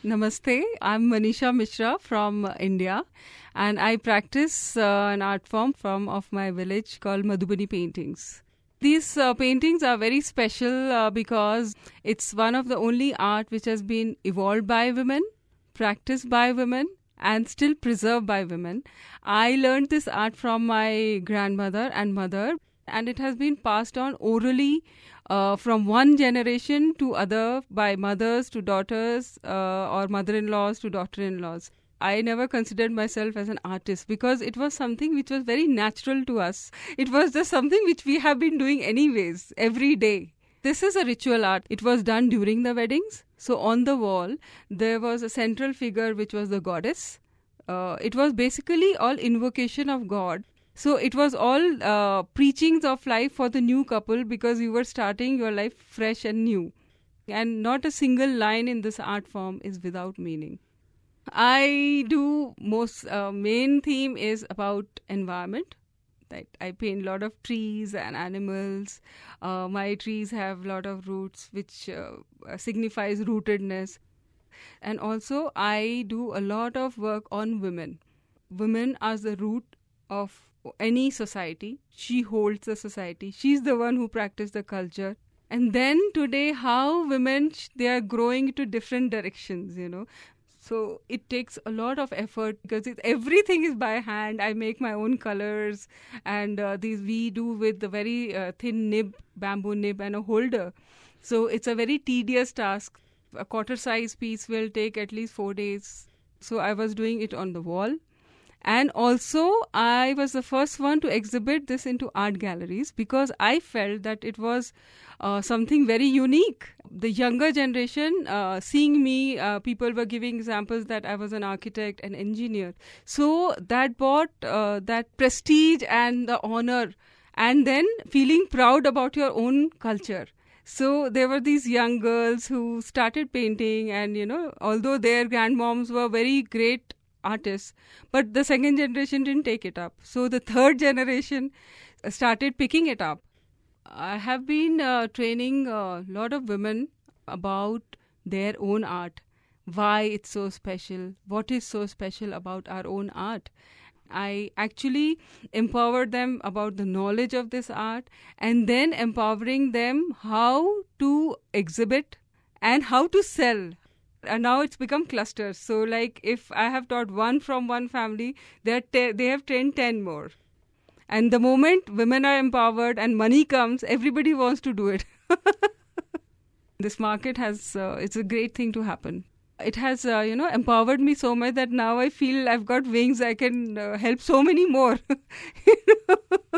Namaste. I'm Manisha Mishra from India, and I practice an art form from of my village called Madhubani paintings. These paintings are very special because it's one of the only art which has been evolved by women, practiced by women, and still preserved by women. I learned this art from my grandmother and mother, and it has been passed on orally from one generation to other, by mothers to daughters or mother-in-laws to daughter-in-laws. I never considered myself as an artist because it was something which was very natural to us. It was just something which we have been doing anyways, every day. This is a ritual art. It was done during the weddings. So on the wall, there was a central figure which was the goddess. It was basically all invocation of God. So it was all preachings of life for the new couple because you were starting your life fresh and new. And not a single line in this art form is without meaning. I do most main theme is about environment. That I paint a lot of trees and animals. My trees have a lot of roots, which signifies rootedness. And also, I do a lot of work on women. Women are the root of any society. She holds the society. She's the one who practices the culture. And then today, how women, they are growing to different directions, So it takes a lot of effort because everything is by hand. I make my own colors, and these we do with the very thin nib, bamboo nib and a holder. So it's a very tedious task. A quarter size piece will take at least 4 days. So I was doing it on the wall. And also, I was the first one to exhibit this into art galleries because I felt that it was something very unique. The younger generation, seeing me, people were giving examples that I was an architect, an engineer. So that brought that prestige and the honor, and then feeling proud about your own culture. So there were these young girls who started painting, and although their grandmoms were very great artists, but the second generation didn't take it up. So the third generation started picking it up. I have been training a lot of women about their own art, why it's so special, what is so special about our own art. I actually empowered them about the knowledge of this art, and then empowering them how to exhibit and how to sell. And now it's become clusters. So like if I have taught one from one family, they have trained 10 more. And the moment women are empowered and money comes, everybody wants to do it. This market has, it's a great thing to happen. It has, empowered me so much that now I feel I've got wings. I can help so many more.